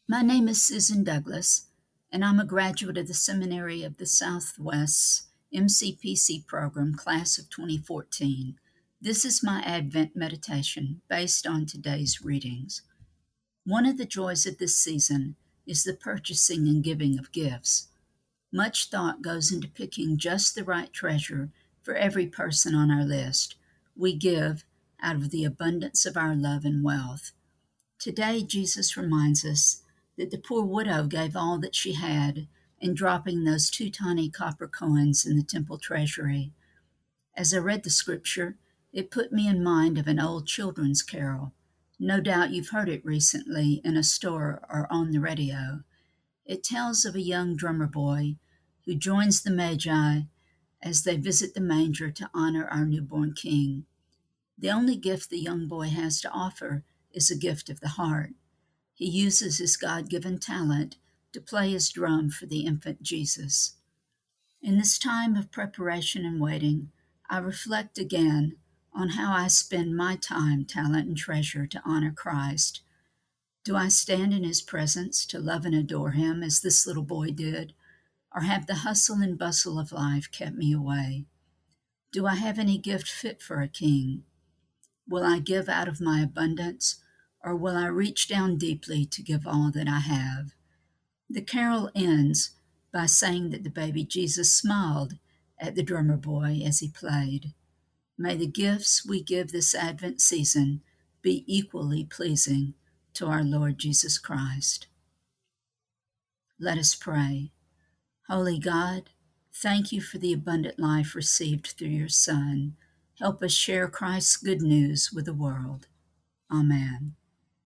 My name is Susan Douglas, and I'm a graduate of the Seminary of the Southwest's MCPC program, class of 2014. This is my Advent meditation based on today's readings. One of the joys of this season is the purchasing and giving of gifts. Much thought goes into picking just the right treasure for every person on our list. We give out of the abundance of our love and wealth. Today, Jesus reminds us that the poor widow gave all that she had in dropping those 2 tiny copper coins in the temple treasury. As I read the scripture, it put me in mind of an old children's carol. No doubt you've heard it recently in a store or on the radio. It tells of a young drummer boy who joins the Magi as they visit the manger to honor our newborn King. The only gift the young boy has to offer is a gift of the heart. He uses his God-given talent to play his drum for the infant Jesus. In this time of preparation and waiting, I reflect again on how I spend my time, talent, and treasure to honor Christ. Do I stand in his presence to love and adore him as this little boy did, or have the hustle and bustle of life kept me away? Do I have any gift fit for a king? Will I give out of my abundance, or will I reach down deeply to give all that I have? The carol ends by saying that the baby Jesus smiled at the drummer boy as he played. May the gifts we give this Advent season be equally pleasing to our Lord Jesus Christ. Let us pray. Holy God, thank you for the abundant life received through your Son. Help us share Christ's good news with the world. Amen.